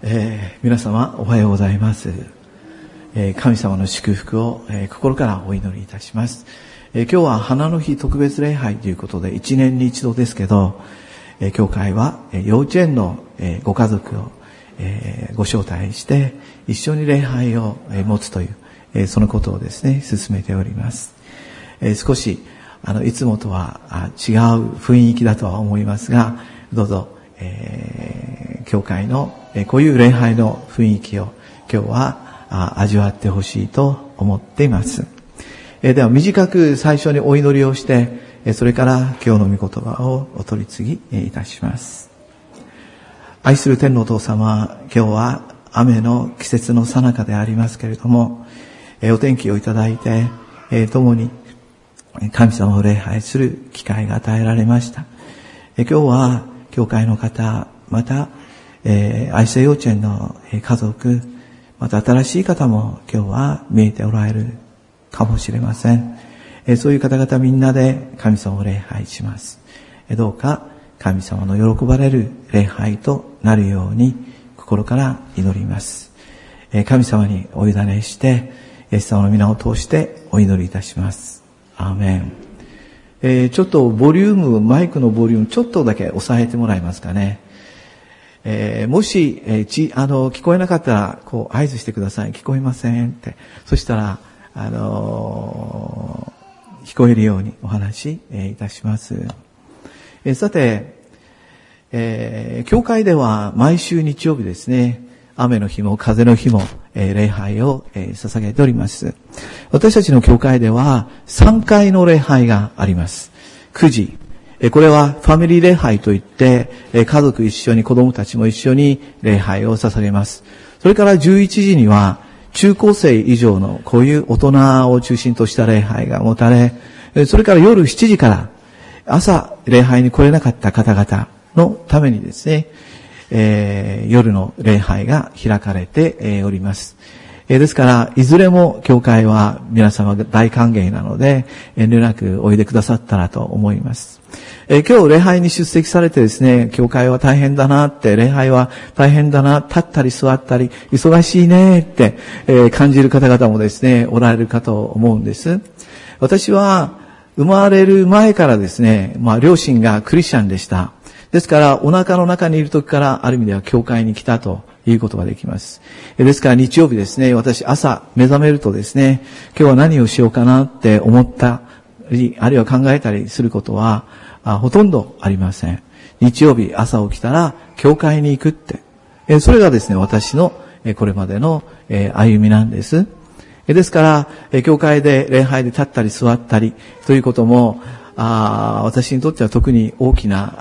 皆様おはようございます。神様の祝福を、心からお祈りいたします。今日は花の日特別礼拝ということで1年に一度ですけど、教会は幼稚園のご家族をご招待して一緒に礼拝を持つというそのことをですね進めております。少しいつもとは違う雰囲気だとは思いますが、どうぞ教会のこういう礼拝の雰囲気を今日は味わってほしいと思っています。では短く最初にお祈りをして、それから今日の御言葉をお取り次ぎいたします。愛する天のお父様、今日は雨の季節の最中でありますけれども、お天気をいただいて、共に神様を礼拝する機会が与えられました。今日は教会の方、また愛生幼稚園の家族、また新しい方も今日は見えておられるかもしれません。そういう方々みんなで神様を礼拝します。どうか神様の喜ばれる礼拝となるように心から祈ります。神様にお委ねして、イエス様の皆を通してお祈りいたします。アーメン。ちょっとマイクのボリュームちょっとだけ抑えてもらえますかね。もし、聞こえなかったら、合図してください。聞こえませんって。そしたら、聞こえるようにお話し、いたします。さて、教会では毎週日曜日ですね、雨の日も風の日も、礼拝を、捧げております。私たちの教会では3回の礼拝があります。9時。これはファミリー礼拝といって、家族一緒に子供たちも一緒に礼拝を捧げます。それから11時には中高生以上のこういう大人を中心とした礼拝が持たれ、それから夜7時から朝礼拝に来れなかった方々のためにですね、夜の礼拝が開かれております。ですから、いずれも教会は皆様大歓迎なので、遠慮なくおいでくださったらと思います。今日礼拝に出席されてですね、教会は大変だなって、礼拝は大変だな、立ったり座ったり、忙しいねって、感じる方々もですね、おられるかと思うんです。私は生まれる前からですね、両親がクリスチャンでした。ですから、お腹の中にいる時からある意味では教会に来たということができます。ですから日曜日ですね、私朝目覚めるとですね、今日は何をしようかなって思ったり、あるいは考えたりすることはほとんどありません。日曜日朝起きたら教会に行くって。それがですね、私のこれまでの歩みなんです。ですから、教会で礼拝で立ったり座ったりということも、私にとっては特に大きな、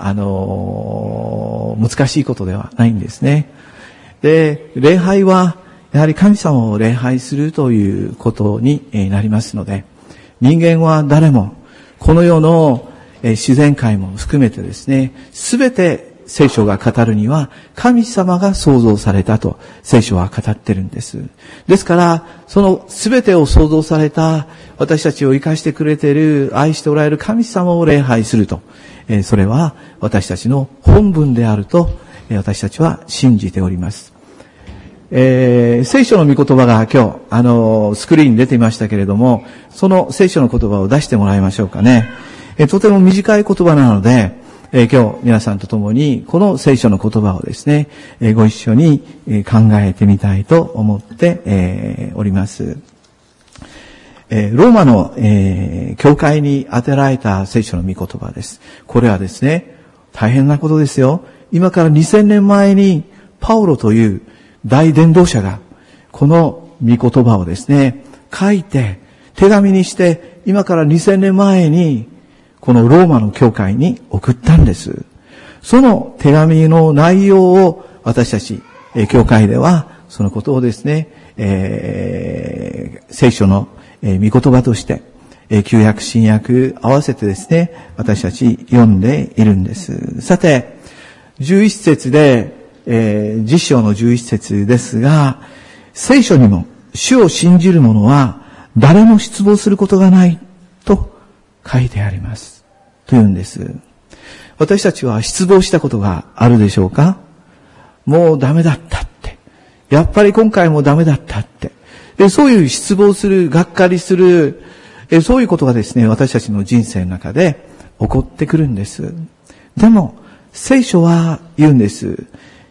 難しいことではないんですね。で、礼拝は、やはり神様を礼拝するということになりますので、人間は誰も、この世の自然界も含めてですね、すべて聖書が語るには、神様が創造されたと聖書は語ってるんです。ですから、そのすべてを創造された、私たちを生かしてくれている、愛しておられる神様を礼拝すると、それは私たちの本分であると、私たちは信じております。聖書の御言葉が今日、スクリーンに出ていましたけれども、その聖書の言葉を出してもらいましょうかね。とても短い言葉なので、今日皆さんと共にこの聖書の言葉をですね、ご一緒に考えてみたいと思っております。ローマの教会に当てられた聖書の御言葉です。これはですね、大変なことですよ。今から2000年前にパウロという大伝道者がこの御言葉をですね、書いて手紙にして今から2000年前にこのローマの教会に送ったんです。その手紙の内容を私たち教会ではそのことをですね、聖書の御言葉として旧約新約合わせてですね、私たち読んでいるんです。さて、11節で10章の11節ですが、聖書にも主を信じる者は誰も失望することがないと書いてあります。というんです。私たちは失望したことがあるでしょうか？もうダメだったって。 やっぱり今回もダメだったって。そういう失望する、がっかりする、そういうことがですね、私たちの人生の中で起こってくるんです。でも、聖書は言うんです。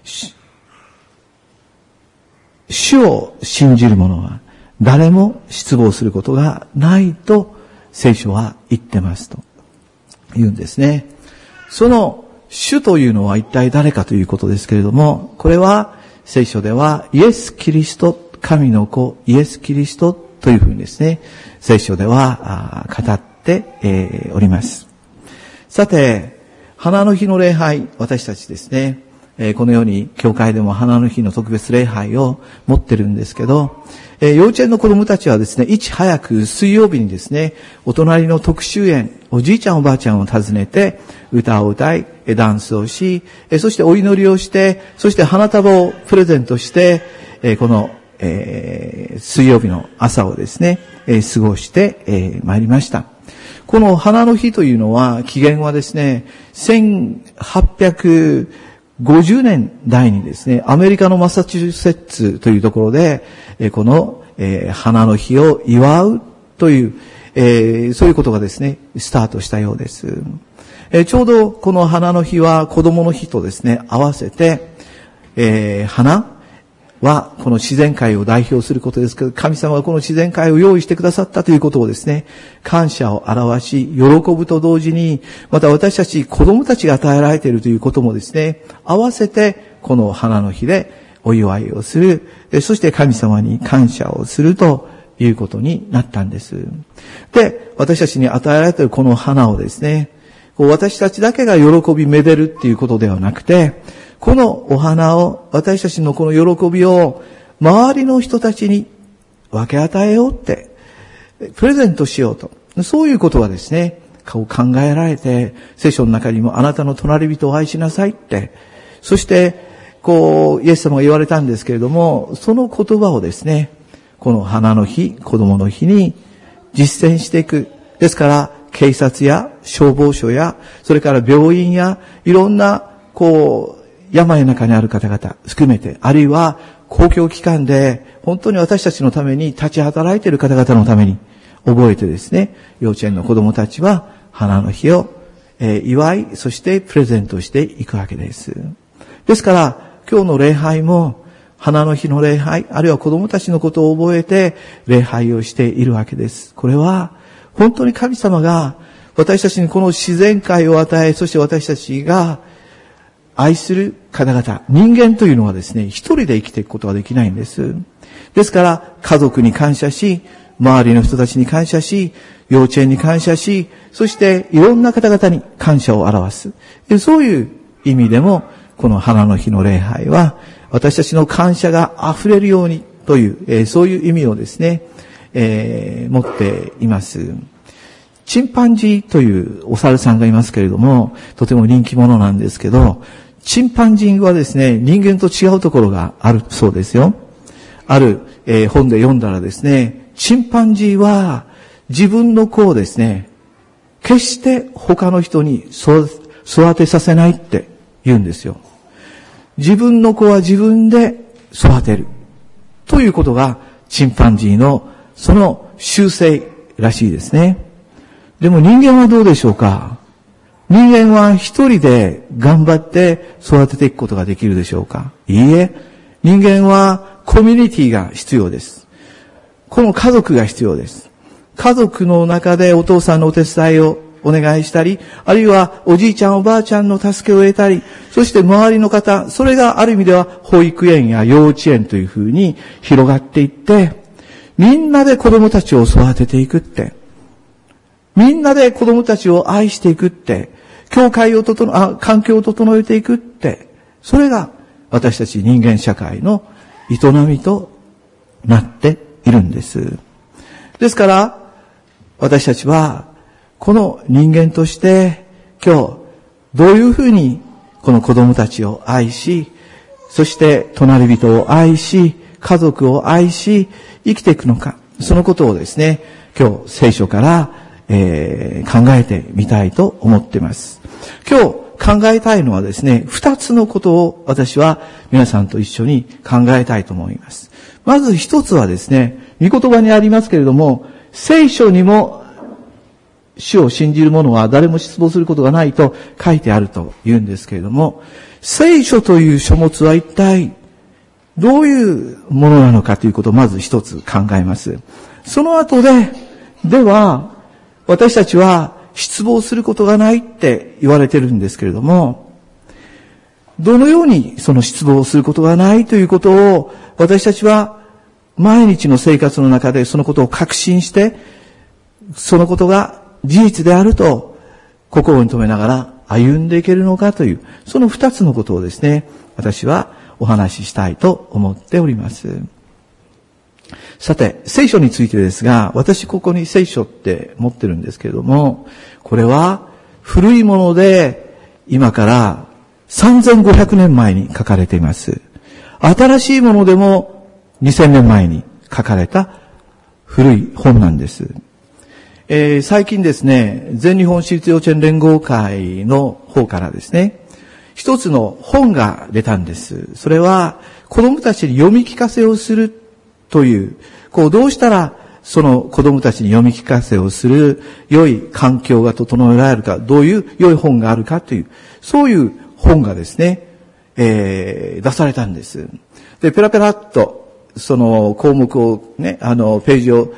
主を信じる者は誰も失望することがないと聖書は言ってますと言うんですね。その主というのは一体誰かということですけれども、これは聖書ではイエス・キリスト、神の子イエス・キリストというふうにですね、聖書では語っております。さて、花の日の礼拝、私たちですね、このように教会でも花の日の特別礼拝を持ってるんですけど、幼稚園の子供たちはですね、いち早く水曜日にですね、お隣の特集園、おじいちゃんおばあちゃんを訪ねて、歌を歌い、ダンスをし、そしてお祈りをして、そして花束をプレゼントして、この、水曜日の朝をですね、過ごしてまいりました。この花の日というのは、起源はですね、1850年代にですね、アメリカのマサチューセッツというところで、この、花の日を祝うという、そういうことがですね、スタートしたようです。ちょうどこの花の日は子供の日とですね、合わせて、花はこの自然界を代表することですけど、神様がこの自然界を用意してくださったということをですね、感謝を表し、喜ぶと同時に、また私たち子供たちが与えられているということもですね、合わせてこの花の日でお祝いをする、そして神様に感謝をするということになったんです。で、私たちに与えられているこの花をですね、私たちだけが喜びめでるっていうことではなくて、このお花を、私たちのこの喜びを周りの人たちに分け与えようって、プレゼントしようと。そういうことはですね、考えられて、聖書の中にもあなたの隣人を愛しなさいって、そして、イエス様が言われたんですけれども、その言葉をですね、この花の日、子供の日に実践していく。ですから、警察や消防署や、それから病院や、いろんな、病の中にある方々含めて、あるいは公共機関で本当に私たちのために立ち働いている方々のために覚えてですね、幼稚園の子供たちは花の日を祝い、そしてプレゼントしていくわけです。ですから、今日の礼拝も花の日の礼拝、あるいは子供たちのことを覚えて礼拝をしているわけです。これは本当に神様が私たちにこの自然界を与え、そして私たちが愛する方々、人間というのはですね、一人で生きていくことができないんです。ですから、家族に感謝し、周りの人たちに感謝し、幼稚園に感謝し、そしていろんな方々に感謝を表す。そういう意味でも、この花の日の礼拝は、私たちの感謝が溢れるようにという、そういう意味をですね、持っています。チンパンジーというお猿さんがいますけれども、とても人気者なんですけど、チンパンジーはですね、人間と違うところがあるそうですよ。ある、本で読んだらですね、チンパンジーは自分の子をですね、決して他の人に育てさせないって言うんですよ。自分の子は自分で育てる。ということがチンパンジーのその習性らしいですね。でも人間はどうでしょうか？人間は一人で頑張って育てていくことができるでしょうか？いいえ、人間はコミュニティが必要です。この家族が必要です。家族の中でお父さんのお手伝いをお願いしたり、あるいはおじいちゃんおばあちゃんの助けを得たり、そして周りの方、それがある意味では保育園や幼稚園というふうに広がっていって、みんなで子供たちを育てていくって、みんなで子供たちを愛していくって、教会を環境を整えていくって、それが私たち人間社会の営みとなっているんです。ですから、私たちは、この人間として、今日、どういうふうにこの子供たちを愛し、そして隣人を愛し、家族を愛し、生きていくのか、そのことをですね、今日聖書から考えてみたいと思っています。今日考えたいのはですね、二つのことを私は皆さんと一緒に考えたいと思います。まず一つはですね、御言葉にありますけれども、聖書にも主を信じる者は誰も失望することがないと書いてあると言うんですけれども、聖書という書物は一体どういうものなのかということをまず一つ考えます。その後では、私たちは失望することがないって言われてるんですけれども、どのようにその失望することがないということを私たちは毎日の生活の中でそのことを確信して、そのことが事実であると心に留めながら歩んでいけるのかという、その二つのことをですね、私はお話ししたいと思っております。さて、聖書についてですが、私ここに聖書って持ってるんですけれども、これは古いもので今から3500年前に書かれています。新しいものでも2000年前に書かれた古い本なんです。最近ですね、全日本私立幼稚園連合会の方からですね、一つの本が出たんです。それは子供たちに読み聞かせをするという、どうしたらその子供たちに読み聞かせをする良い環境が整えられるか、どういう良い本があるかという、そういう本がですね、出されたんです。で、ペラペラっとその項目をね、ページを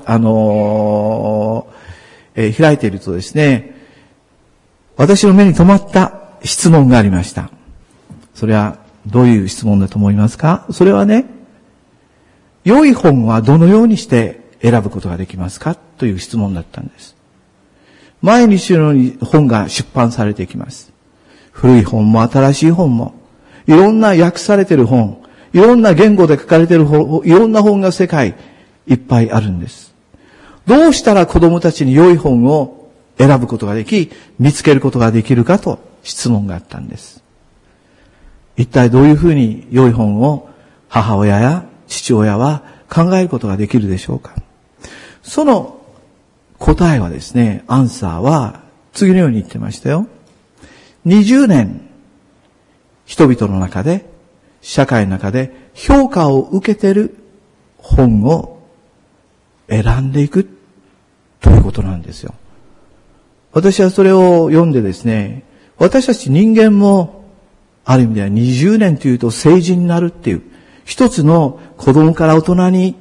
開いているとですね、私の目に留まった質問がありました。それはどういう質問だと思いますか？それはね、良い本はどのようにして選ぶことができますかという質問だったんです。毎日のように本が出版されていきます。古い本も新しい本も、いろんな訳されている本、いろんな言語で書かれている本、いろんな本が世界いっぱいあるんです。どうしたら子供たちに良い本を選ぶことができ、見つけることができるかと質問があったんです。一体どういうふうに良い本を母親や父親は考えることができるでしょうか。その答えはですね、アンサーは次のように言ってましたよ。20年、人々の中で、社会の中で評価を受けている本を選んでいくということなんですよ。私はそれを読んでですね、私たち人間もある意味では20年というと成人になるっていう、一つの子供から大人に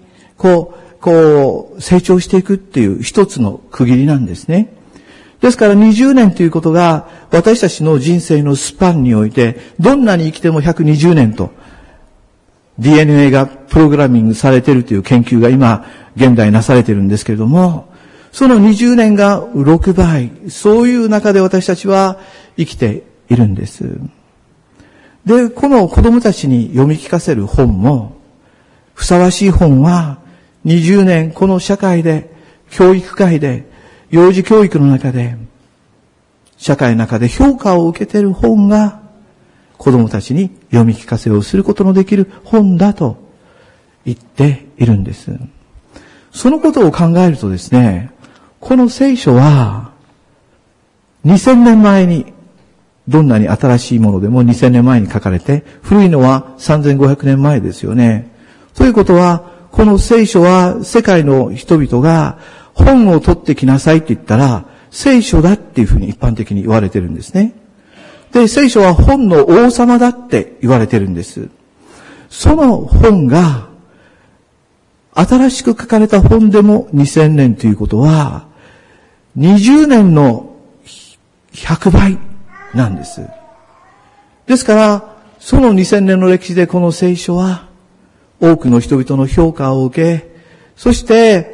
成長していくっていう一つの区切りなんですね。ですから20年ということが私たちの人生のスパンにおいてどんなに生きても120年と DNA がプログラミングされているという研究が今現代なされているんですけれども、その20年が6倍、そういう中で私たちは生きているんです。で、この子供たちに読み聞かせる本も、ふさわしい本は20年この社会で、教育界で、幼児教育の中で、社会の中で評価を受けている本が、子供たちに読み聞かせをすることのできる本だと言っているんです。そのことを考えるとですね、この聖書は、2000年前に、どんなに新しいものでも2000年前に書かれて、古いのは3500年前ですよね。ということは、この聖書は世界の人々が本を取ってきなさいって言ったら、聖書だっていうふうに一般的に言われてるんですね。で、聖書は本の王様だって言われてるんです。その本が、新しく書かれた本でも2000年ということは、20年の100倍なんです。ですから、その2000年の歴史でこの聖書は、多くの人々の評価を受け、そして、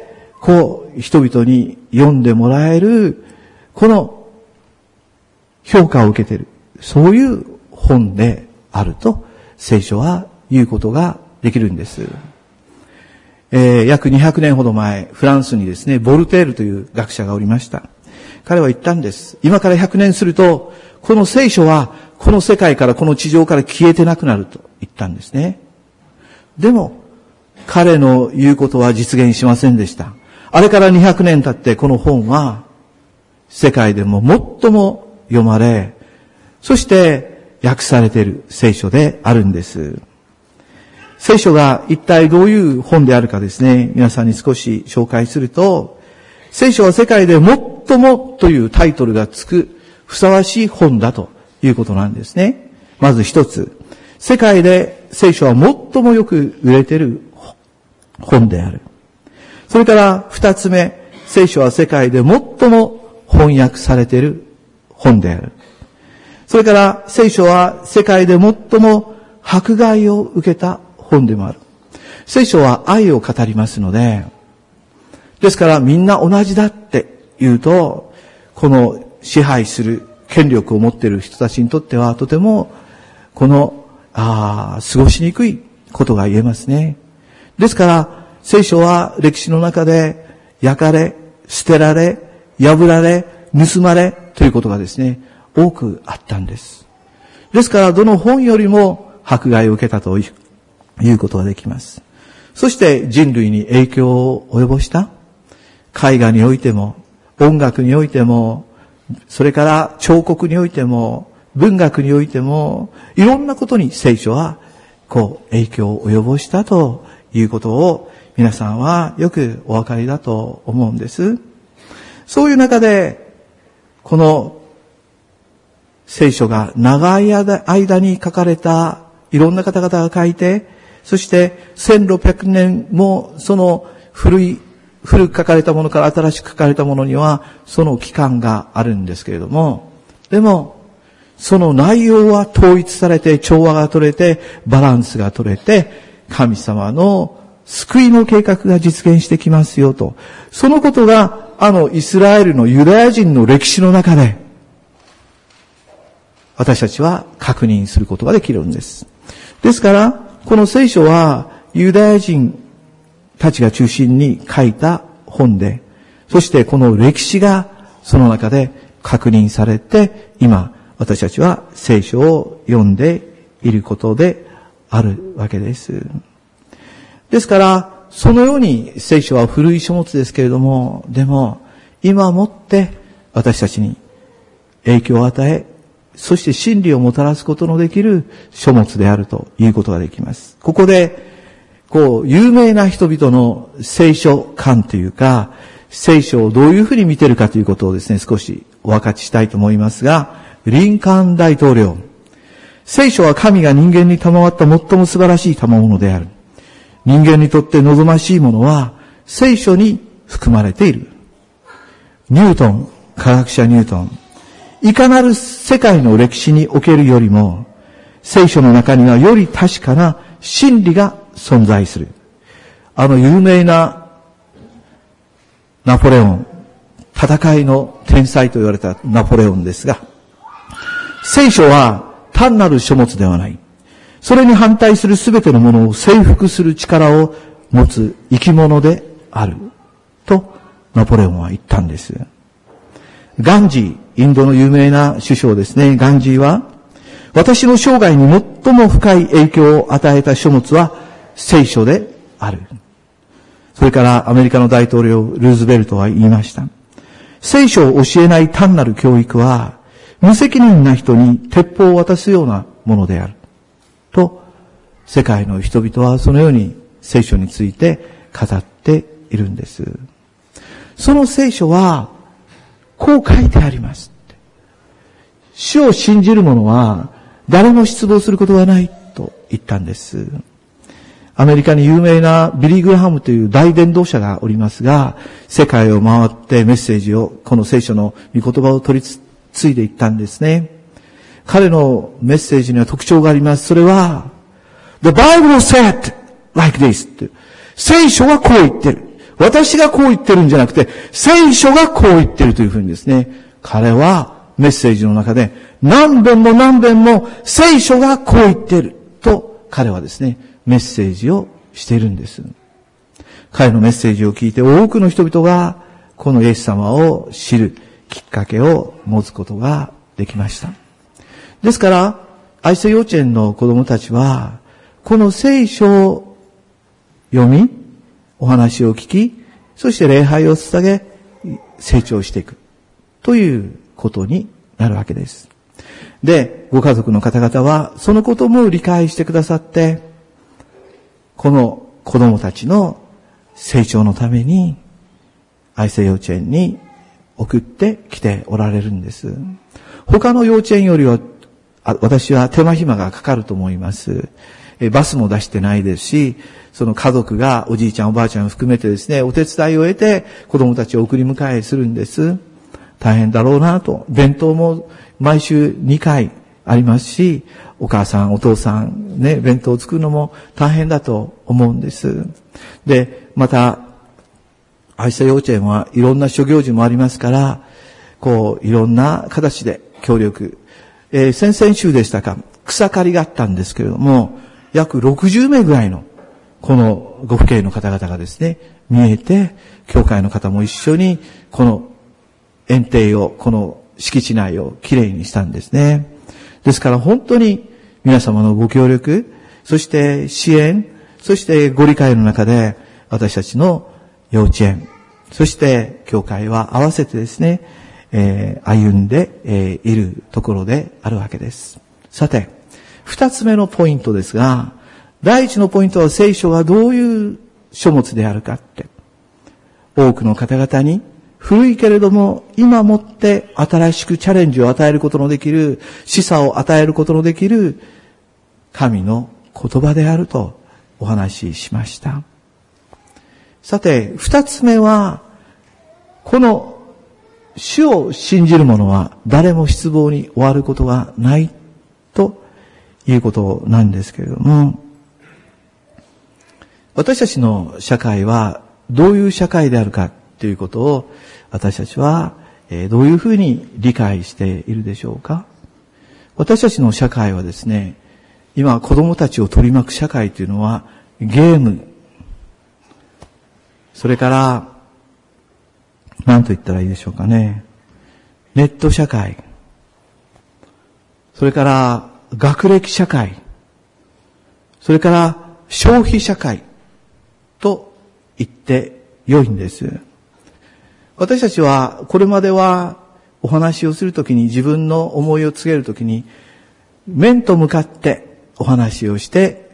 人々に読んでもらえる、この評価を受けている。そういう本であると、聖書は言うことができるんです。約200年ほど前、フランスにですね、ボルテールという学者がおりました。彼は言ったんです。今から100年すると、この聖書は、この世界から、この地上から消えてなくなると言ったんですね。でも、彼の言うことは実現しませんでした。あれから200年経って、この本は、世界でも最も読まれ、 そして訳されている聖書であるんです。聖書が一体どういう本であるかですね、皆さんに少し紹介すると、聖書は世界で最もというタイトルがつくふさわしい本だということなんですね。まず一つ、世界で聖書は最もよく売れている本である。それから二つ目、聖書は世界で最も翻訳されている本である。それから聖書は世界で最も迫害を受けた本でもある。聖書は愛を語りますので、ですからみんな同じだって言うと、この支配する権力を持っている人たちにとってはとても過ごしにくいことが言えますね。ですから聖書は歴史の中で焼かれ、捨てられ、破られ、盗まれということがですね、多くあったんです。ですからどの本よりも迫害を受けたということができます。そして人類に影響を及ぼした絵画においても、音楽においても、それから彫刻においても、文学においても、いろんなことに聖書は影響を及ぼしたということを皆さんはよくお分かりだと思うんです。そういう中で、この聖書が長い間に書かれたいろんな方々が書いて、そして1600年もその古く書かれたものから新しく書かれたものにはその期間があるんですけれども、でもその内容は統一されて、調和が取れて、バランスが取れて、神様の救いの計画が実現してきますよと。そのことがイスラエルのユダヤ人の歴史の中で私たちは確認することができるんです。ですからこの聖書はユダヤ人たちが中心に書いた本で、そしてこの歴史がその中で確認されて、今私たちは聖書を読んでいることであるわけです。ですからそのように聖書は古い書物ですけれども、でも今もって私たちに影響を与え、そして真理をもたらすことのできる書物であるということができます。ここで有名な人々の聖書観というか、聖書をどういうふうに見ているかということをですね、少しお分かちしたいと思いますが、リンカーン大統領、聖書は神が人間に賜った最も素晴らしい賜物である。人間にとって望ましいものは聖書に含まれている。ニュートン、科学者ニュートン、いかなる世界の歴史におけるよりも、聖書の中にはより確かな真理が存在する。有名なナポレオン、戦いの天才と言われたナポレオンですが、聖書は単なる書物ではない。それに反対するすべてのものを征服する力を持つ生き物である。と、ナポレオンは言ったんです。ガンジー、インドの有名な首相ですね。ガンジーは、私の生涯に最も深い影響を与えた書物は聖書である。それからアメリカの大統領ルーズベルトは言いました。聖書を教えない単なる教育は、無責任な人に鉄砲を渡すようなものである。と、世界の人々はそのように聖書について語っているんです。その聖書は、こう書いてあります。主を信じる者は誰も失望することがないと言ったんです。アメリカに有名なビリー・グラハムという大伝道者がおりますが、世界を回ってメッセージを、この聖書の御言葉を取り継いでいったんですね。彼のメッセージには特徴があります。それは、The Bible said like this って。聖書がこう言ってる。私がこう言ってるんじゃなくて、聖書がこう言ってるというふうにですね、彼はメッセージの中で何遍も聖書がこう言ってると彼はですね、メッセージをしているんです。彼のメッセージを聞いて多くの人々がこのイエス様を知るきっかけを持つことができました。ですから、愛生幼稚園の子供たちはこの聖書を読み、お話を聞き、そして礼拝を捧げ、成長していくということになるわけです。 で、ご家族の方々はそのことも理解してくださって、この子供たちの成長のために愛生幼稚園に送ってきておられるんです。他の幼稚園よりは私は手間暇がかかると思います。バスも出してないですし、その家族がおじいちゃんおばあちゃんを含めてですね、お手伝いを得て子供たちを送り迎えするんです。大変だろうなと。弁当も毎週2回ありますし、お母さんお父さんね、弁当を作るのも大変だと思うんです。で、また愛生幼稚園はいろんな諸行事もありますから、いろんな形で協力。先々週でしたか、草刈りがあったんですけれども、約60名ぐらいのこのご父兄の方々がですね、見えて、教会の方も一緒にこの園庭を、この敷地内をきれいにしたんですね。ですから本当に皆様のご協力、そして支援、そしてご理解の中で私たちの幼稚園、そして教会は合わせてですね、歩んでいるところであるわけです。さて、二つ目のポイントですが、第一のポイントは聖書がどういう書物であるかって。多くの方々に古いけれども今もって新しくチャレンジを与えることのできる、示唆を与えることのできる神の言葉であるとお話ししました。さて、二つ目は、この主を信じる者は誰も失望に終わることがないということなんですけれども、私たちの社会はどういう社会であるかということを私たちはどういうふうに理解しているでしょうか。私たちの社会はですね、今子供たちを取り巻く社会というのはゲーム、それから何と言ったらいいでしょうかね、ネット社会、それから学歴社会、それから消費社会と言って良いんです。私たちはこれまではお話をするときに、自分の思いを告げるときに面と向かってお話をして、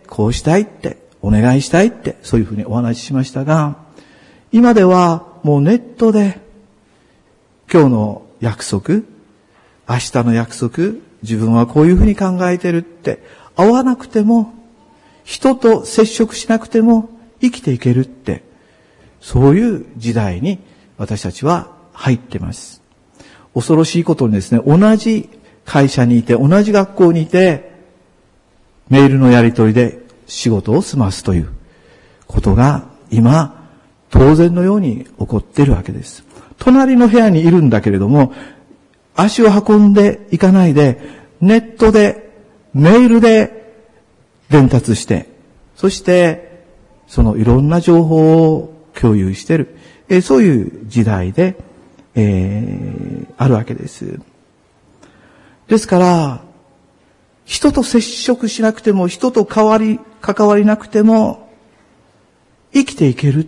こうしたいって、お願いしたいって、そういうふうにお話ししましたが、今ではもうネットで今日の約束、明日の約束、自分はこういうふうに考えてるって会わなくても、人と接触しなくても生きていけるって、そういう時代に私たちは入ってます。恐ろしいことにですね、同じ会社にいて、同じ学校にいて、メールのやり取りで仕事を済ますということが今当然のように起こっているわけです。隣の部屋にいるんだけれども、足を運んでいかないで、ネットで、メールで伝達して、そしてそのいろんな情報を共有している、そういう時代で、あるわけです。ですから、人と接触しなくても、人と関わりなくても、生きていけるって、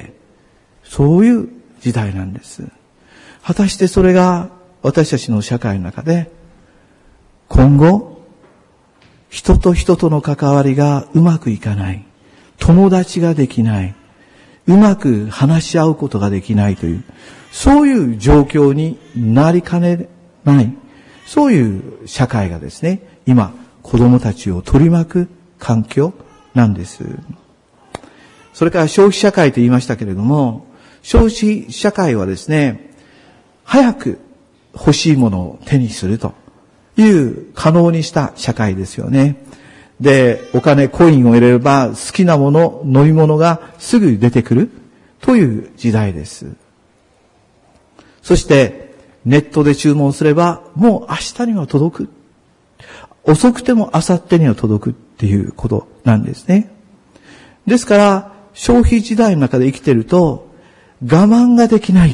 そういう時代なんです。果たしてそれが私たちの社会の中で、今後、人と人との関わりがうまくいかない、友達ができない、うまく話し合うことができないという、そういう状況になりかねない、そういう社会がですね、今、子供たちを取り巻く環境なんです。それから消費社会と言いましたけれども、消費社会はですね、早く欲しいものを手にするという可能にした社会ですよね。で、お金、コインを入れれば好きなもの、飲み物がすぐ出てくるという時代です。そしてネットで注文すればもう明日には届く。遅くても明後日には届くっていうことなんですね。ですから消費時代の中で生きてると我慢ができないって、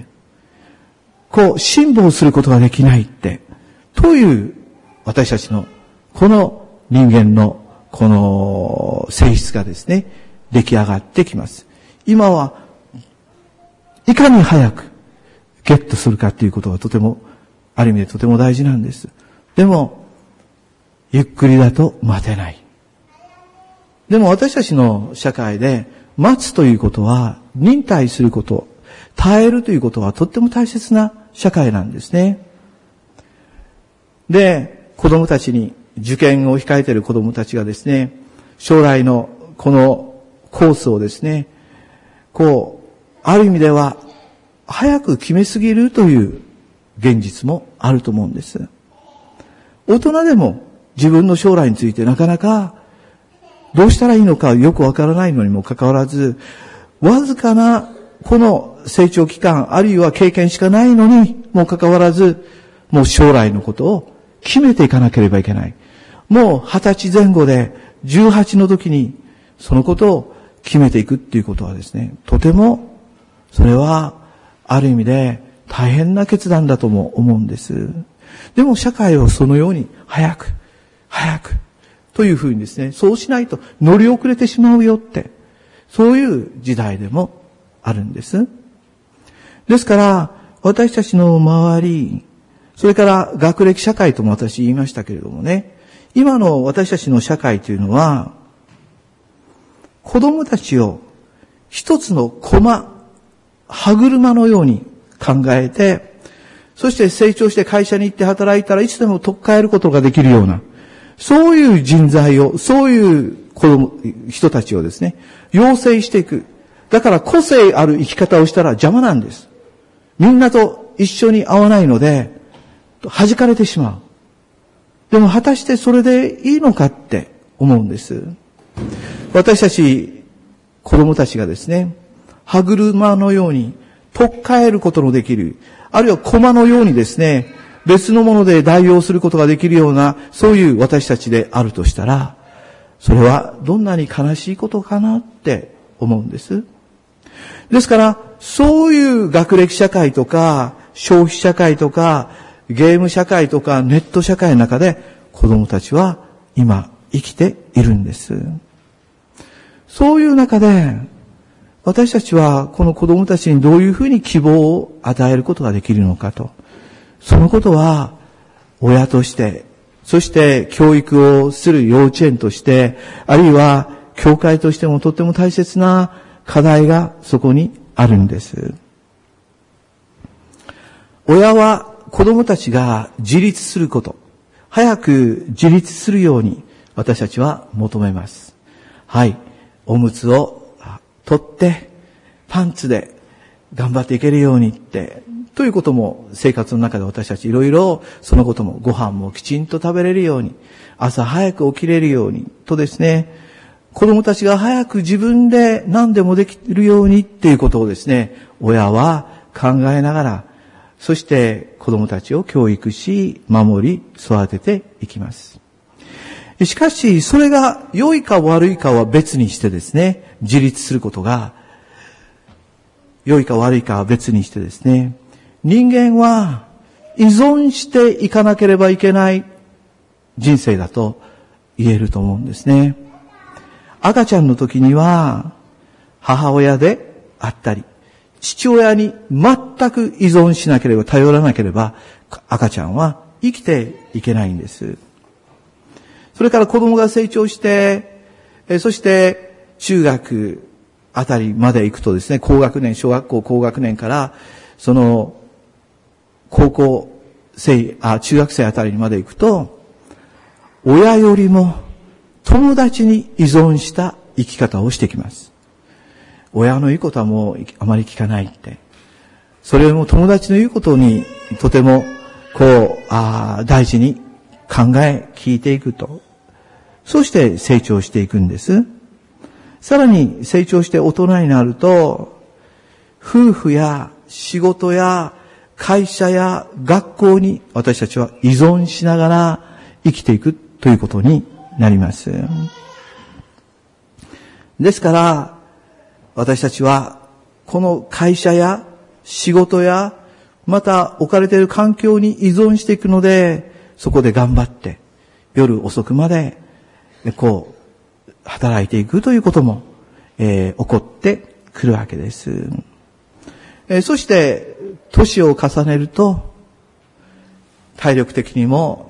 辛抱することができないって、という私たちのこの人間のこの性質がですね、出来上がってきます。今はいかに早くゲットするかということがとても、ある意味でとても大事なんです。 でも、ゆっくりだと待てない。でも私たちの社会で、待つということは、忍耐すること、耐えるということはとっても大切な社会なんですね。で、子供たちに、受験を控えている子供たちがですね、将来のこのコースをですね、ある意味では、早く決めすぎるという現実もあると思うんです。大人でも自分の将来についてなかなかどうしたらいいのかよくわからないのにもかかわらず、わずかなこの成長期間、あるいは経験しかないのにもかかわらず、もう将来のことを決めていかなければいけない。もう20歳前後で18の時にそのことを決めていくっていうことはですね、とてもそれはある意味で大変な決断だとも思うんです。でも社会はそのように早くというふうにですね、そうしないと乗り遅れてしまうよって、そういう時代でもあるんです。ですから私たちの周り、それから学歴社会とも私言いましたけれどもね、今の私たちの社会というのは、子供たちを一つの歯車のように考えて、そして成長して会社に行って働いたらいつでも取っ換えることができるような、そういう人材を、そういう人たちをですね、養成していく。だから個性ある生き方をしたら邪魔なんです。みんなと一緒に合わないので、弾かれてしまう。でも果たしてそれでいいのかって思うんです。私たち子供たちがですね、歯車のように取っ換えることのできる、あるいは駒のようにですね、別のもので代用することができるような、そういう私たちであるとしたら、それはどんなに悲しいことかなって思うんです。ですから、そういう学歴社会とか、消費社会とか、ゲーム社会とか、ネット社会の中で、子供たちは今生きているんです。そういう中で、私たちはこの子供たちにどういうふうに希望を与えることができるのかと。そのことは、親として、そして教育をする幼稚園として、あるいは教会としてもとっても大切な課題がそこにあるんです。親は子供たちが自立すること、早く自立するように私たちは求めます。はい。おむつを取って、パンツで頑張っていけるようにって、ということも生活の中で私たちいろいろそのこともご飯もきちんと食べれるように、朝早く起きれるようにとですね、子供たちが早く自分で何でもできるようにっていうことをですね、親は考えながら、そして子供たちを教育し、守り、育てていきます。しかし、それが良いか悪いかは別にしてですね、自立することが、良いか悪いかは別にしてですね、人間は依存していかなければいけない人生だと言えると思うんですね。赤ちゃんの時には母親であったり、父親に全く依存しなければ、頼らなければ赤ちゃんは生きていけないんです。それから子供が成長して、そして中学あたりまで行くとですね、高学年、小学校高学年からその中学生あたりまで行くと、親よりも友達に依存した生き方をしてきます。親の言うことはもうあまり聞かないって。それも友達の言うことにとても大事に考え聞いていくと。そして成長していくんです。さらに成長して大人になると、夫婦や仕事や会社や学校に私たちは依存しながら生きていくということになります。ですから、私たちはこの会社や仕事やまた置かれている環境に依存していくので、そこで頑張って夜遅くまで働いていくということも、起こってくるわけです。そして年を重ねると体力的にも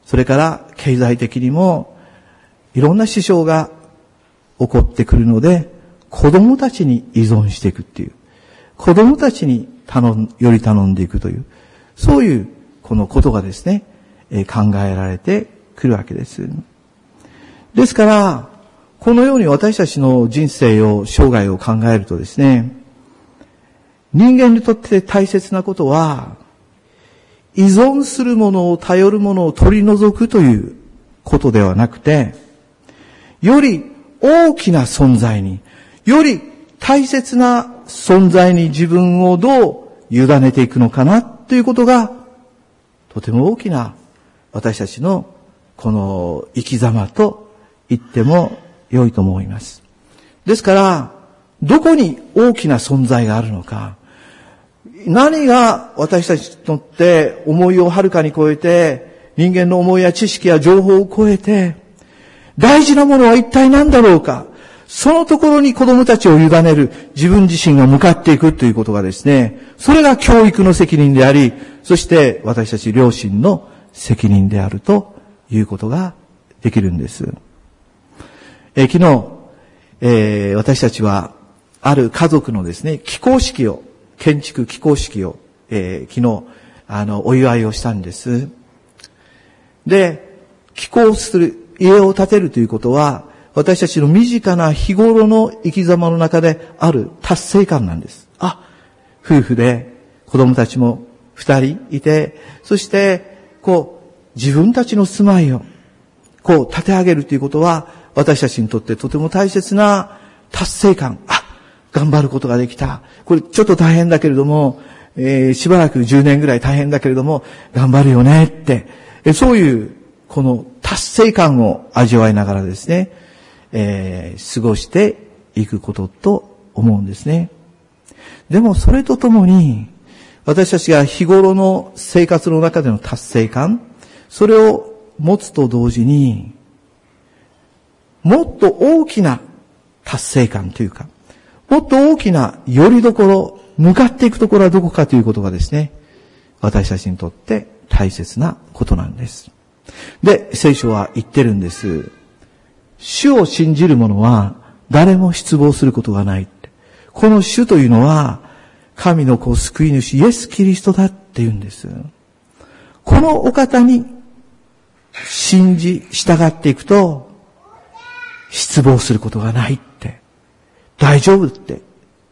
それから経済的にもいろんな支障が起こってくるので、子供たちに依存していくっていう、子供たちにより頼んでいくという、そういうこのことがですね、考えられてくるわけです。ですから、このように私たちの人生を、生涯を考えるとですね、人間にとって大切なことは、依存するものを、頼るものを取り除くということではなくて、より大きな存在に、より大切な存在に自分をどう委ねていくのかなということが、とても大きな私たちのこの生き様と言っても良いと思います。ですから、どこに大きな存在があるのか、何が私たちにとって思いをはるかに超えて、人間の思いや知識や情報を超えて、大事なものは一体何だろうか、そのところに子供たちを委ねる自分自身が向かっていくということがですね、それが教育の責任であり、そして私たち両親の責任であるということができるんです。昨日、私たちはある家族のですね、建築起工式を、昨日、お祝いをしたんです。で、起工する、家を建てるということは、私たちの身近な日頃の生き様の中である達成感なんです。夫婦で子供たちも2人いて、そして、自分たちの住まいを、建て上げるということは、私たちにとってとても大切な達成感。頑張ることができた。これちょっと大変だけれども、しばらく10年ぐらい大変だけれども、頑張るよねって、そういう、この達成感を味わいながらですね、過ごしていくことと思うんですね。でもそれとともに、私たちが日頃の生活の中での達成感、それを持つと同時に、もっと大きな達成感というか、もっと大きな拠り所、向かっていくところはどこかということがですね、私たちにとって大切なことなんです。で、聖書は言ってるんです。主を信じる者は誰も失望することがないって。この主というのは神の子救い主イエス・キリストだって言うんです。このお方に信じ従っていくと失望することがないって。大丈夫って。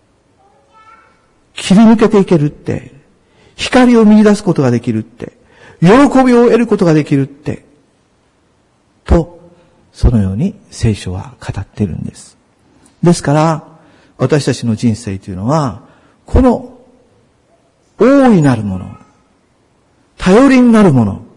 切り抜けていけるって。光を見出すことができるって。喜びを得ることができるって。と、そのように聖書は語っているんです。ですから、私たちの人生というのは、この大いなるもの、頼りになるもの、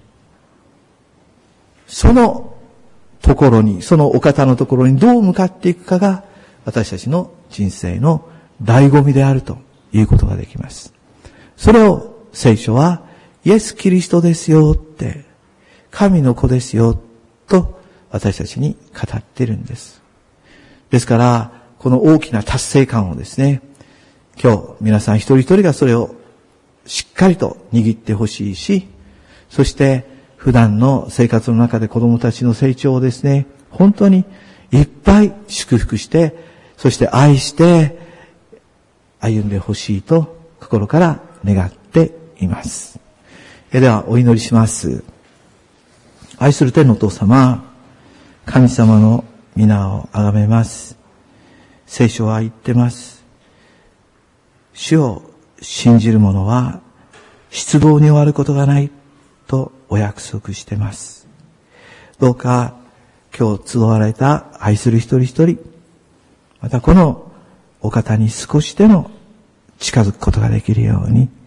そのところに、そのお方のところにどう向かっていくかが、私たちの人生の醍醐味であるということができます。それを聖書は、イエス・キリストですよって、神の子ですよと私たちに語っているんです。ですから、この大きな達成感をですね、今日皆さん一人一人がそれをしっかりと握ってほしいし、そして普段の生活の中で子供たちの成長をですね、本当にいっぱい祝福して、そして愛して歩んでほしいと心から願っています。ではお祈りします。愛する天のお父様、神様の皆をあがめます。聖書は言ってます。主を信じる者は失望に終わることがないとお約束してます。どうか今日集われた愛する一人一人、またこのお方に少しでも近づくことができるように、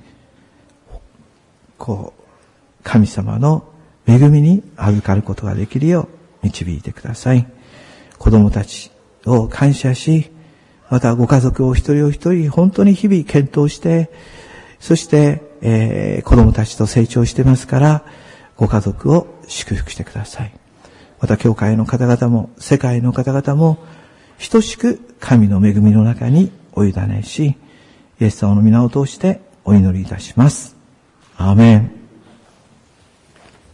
神様の恵みに預かることができるよう導いてください。子供たちを感謝し、またご家族を一人お一人本当に日々検討して、そして、子供たちと成長してますから、ご家族を祝福してください。また教会の方々も世界の方々も等しく神の恵みの中にお委ねし、イエス様の皆を通してお祈りいたします。アーメン。